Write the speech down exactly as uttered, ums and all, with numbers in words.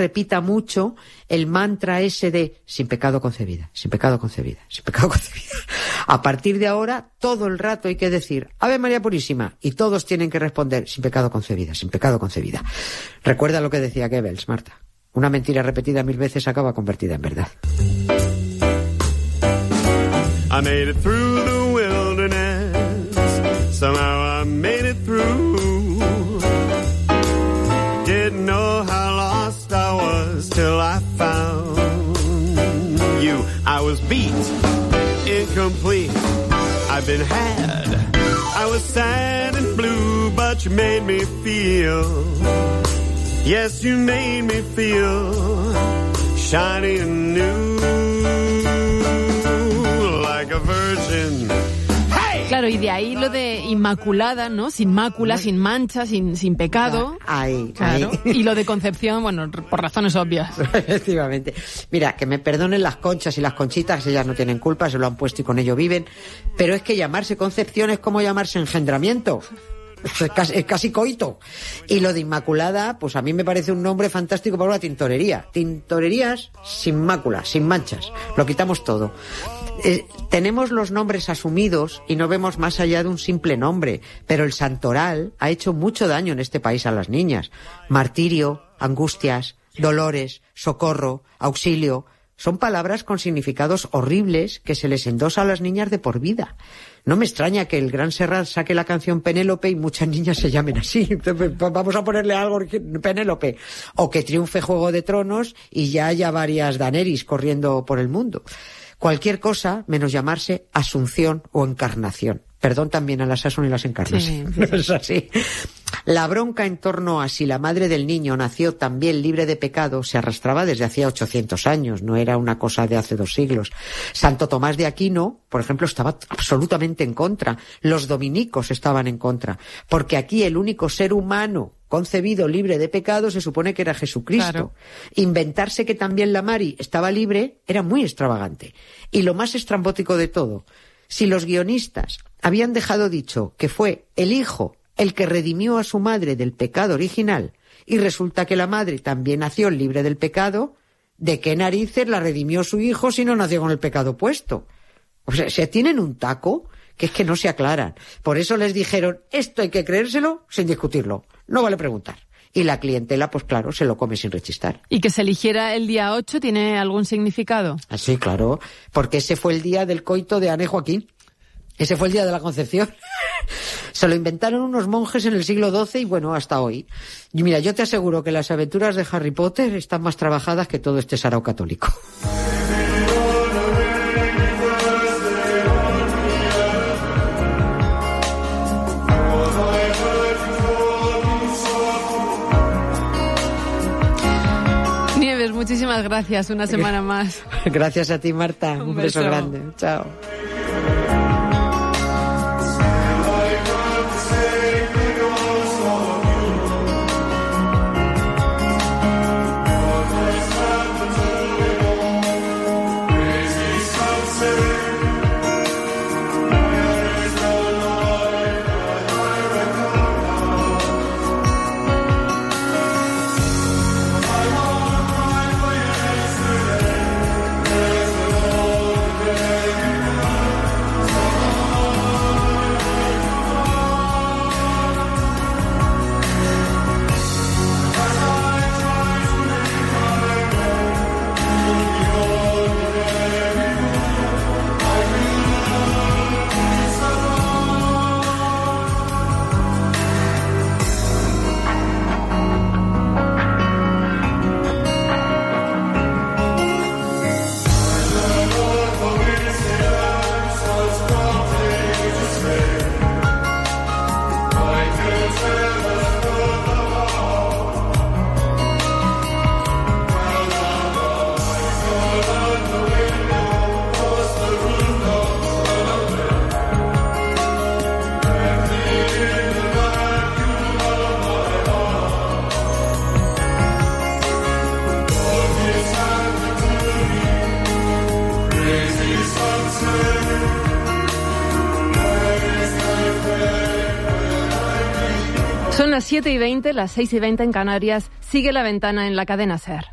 repita mucho el mantra ese de sin pecado concebida, sin pecado concebida, sin pecado concebida. A partir de ahora, todo el rato hay que decir Ave María Purísima y todos tienen que responder sin pecado concebida, sin pecado concebida. Recuerda lo que decía Goebbels, Marta. Una mentira repetida mil veces acaba convertida en verdad. I made it through the wilderness. Somehow I made it through. Didn't know how lost I was till I found you. I was beat, incomplete. I've been had. I was sad and blue, but you made me feel. Yes, you made me feel shiny and new, like a virgin. Hey! Claro, y de ahí lo de inmaculada, ¿no? Sin mácula, sin mancha, sin, sin pecado. Ahí, claro. ahí. Y lo de concepción, bueno, por razones obvias. Efectivamente. Mira, que me perdonen las conchas y las conchitas, ellas no tienen culpa, se lo han puesto y con ello viven. Pero es que llamarse concepción es como llamarse engendramiento. Es casi, es casi coito. Y lo de Inmaculada, pues a mí me parece un nombre fantástico para una tintorería. Tintorerías sin mácula, sin manchas. Lo quitamos todo. Eh, tenemos los nombres asumidos y no vemos más allá de un simple nombre. Pero el santoral ha hecho mucho daño en este país a las niñas. Martirio, angustias, dolores, socorro, auxilio. Son palabras con significados horribles que se les endosa a las niñas de por vida. No me extraña que el gran Serrat saque la canción Penélope y muchas niñas se llamen así. Vamos a ponerle algo, Penélope. O que triunfe Juego de Tronos y ya haya varias Daenerys corriendo por el mundo. Cualquier cosa menos llamarse Asunción o Encarnación. Perdón también a las Asun y las Encarnación. Sí, sí, sí. Es así. La bronca en torno a si la madre del niño nació también libre de pecado se arrastraba desde hacía ochocientos años, no era una cosa de hace dos siglos. Santo Tomás de Aquino, por ejemplo, estaba absolutamente en contra. Los dominicos estaban en contra. Porque aquí el único ser humano concebido libre de pecado se supone que era Jesucristo. Claro. Inventarse que también la Mari estaba libre era muy extravagante. Y lo más estrambótico de todo, si los guionistas habían dejado dicho que fue el hijo el que redimió a su madre del pecado original y resulta que la madre también nació libre del pecado, ¿de qué narices la redimió su hijo si no nació con el pecado puesto? O sea, se tienen un taco que es que no se aclaran. Por eso les dijeron, esto hay que creérselo sin discutirlo, no vale preguntar. Y la clientela, pues claro, se lo come sin rechistar. ¿Y que se eligiera el día ocho tiene algún significado? Ah, sí, claro, porque ese fue el día del coito de Ana y Joaquín. Ese fue el día de la Concepción. Se lo inventaron unos monjes en el siglo doce y bueno, hasta hoy. Y mira, yo te aseguro que las aventuras de Harry Potter están más trabajadas que todo este sarao católico. Nieves, muchísimas gracias. Una semana más. Gracias a ti, Marta. Un, Un beso. beso grande. Chao. Son las siete y veinte, las seis y veinte en Canarias. Sigue La Ventana en la cadena SER.